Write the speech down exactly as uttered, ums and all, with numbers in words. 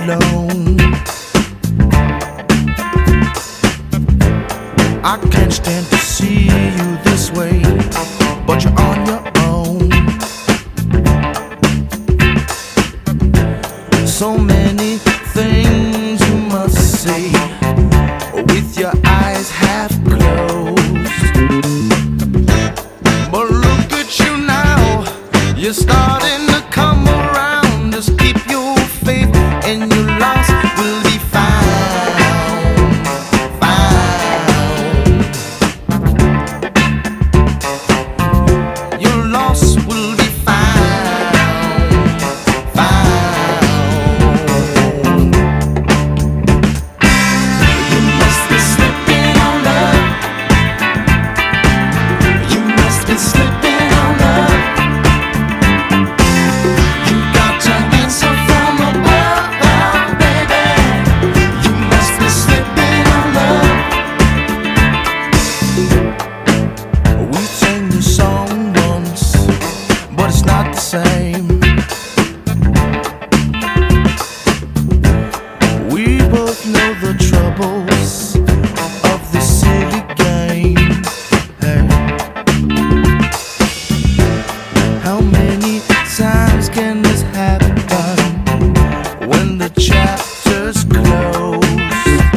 alone. I can't stand to see you this way, but you're on your own. So many things you must say with your eyes half closed. But look at you now, you're starting to come around. Just keep your faith and your loss will be found, found. Your loss will be found, found. You must be slipping on love. You must be slipping on love. You got to answer from above, baby. You must be slipping on love. We sang this song once, but it's not the same. We both know the troubles of this silly game. Hey. How many times can this happen when the chap